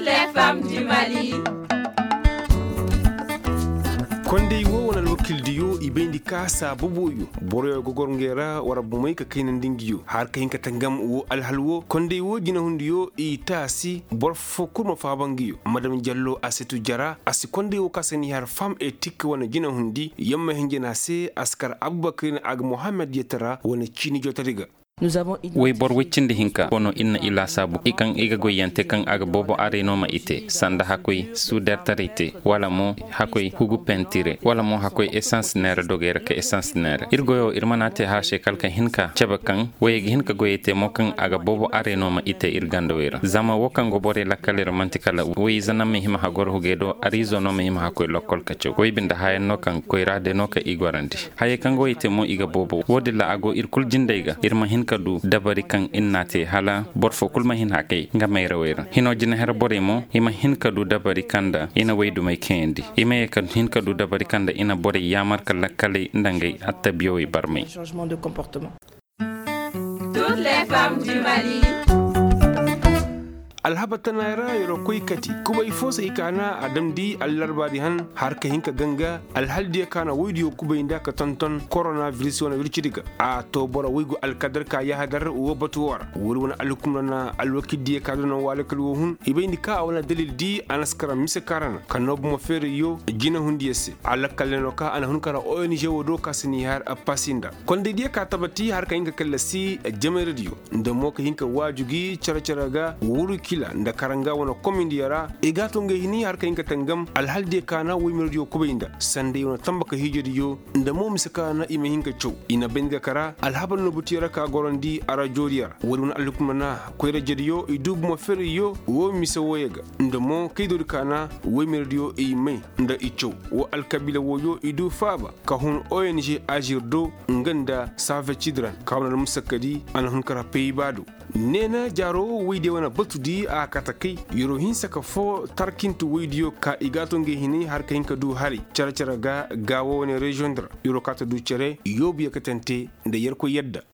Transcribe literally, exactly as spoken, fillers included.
les femmes du Mali. Konde wo wona wakil diyo ibendi kasa boboyo boroyo gogor ngera wara bumay ka kaynan dingiyo har kayin ka tangam wo alhalwo konde wo dina hundiyo i tasi borfo kurma fabangiyo madam Jallo asetu jara asi konde wo kasani har fam e tik wona dina hundi yamma hinjena se askar Abubakar ag Mohammed yetara wona chini jotariga. way bor weccinde hinka kono inna ila sabu ikan iga goyante kan aga bobo areno ma ite sanda hakoy sudertarite wala mo hakoy hugu pentire wala mo hakoy essence nere dogere ke essence nere irgoyo irmanate ha shekal kan hinka chabakan way hinka goyete mo kan aga bobo areno ma ite irgando wera zama wokan go bore lakale romantikala way zaname hima hagor hugedo arizono me hima hakoy lokol kacho way binda hayen no kan koyrade no ka igwarandi haye kan goyete mo iga bobo wodilla ago irkul jindayga irma hinka kadu dabari kan innate hala borfo kulma hin hake ngamay rawera hino jina her boremo ima hin kadu dabari kanda ina waydu may kendi ima kan hin kadu dabari kanda ina bore yamar kala kale ndangay atta biyoy barmay Changement de comportement. Toutes les femmes du Mali. alhabatanaira yoro koy kati kuba ifosa ikana adamdi allarbadi han har ka hinka ganga alhaldi kana widiyo kuba inda ka tonton coronavirus wana wirchidiga a to bora wigo alkadar ka ya hadar wo batuwar wuri wana alukumna alwakidi ka dona wala kalwo hun ibayni ka wala dalil di anaskara mise karana kanob mo fere yo jina hundiyese alakaleno ka ana hun kara O N G wodo ka sini har apasinda konde dia ka tabati har ka hinka kallasi jame radio ndamo ka hinka wajugi chara chara ga wuri kila nda karanga wana komindi yara igato nge hini har kainga tangam alhalde kana wimirdio kubinda sande wana tambaka hijiriyo nda mo misakana ime hinga chow ina benga kara alhabal no butira ka gorondi ara joriya wurun alukumana koyra jeriyo idub mo feriyo wo misawoyega nda mo kidor kana wimirdio ime nda ichow wo alkabila woyo idu faba ka hun O N G agirdo nganda save chidran kawna musakadi ana hun kara peibado nena jaro wide wana batudi a katakai yoro hinsa ka fo tarkintu widio ka igato nge hini har ka hinka du hari cara cara ga gawo ne regiondra yoro kata du cere yobi ya katante da yarko yadda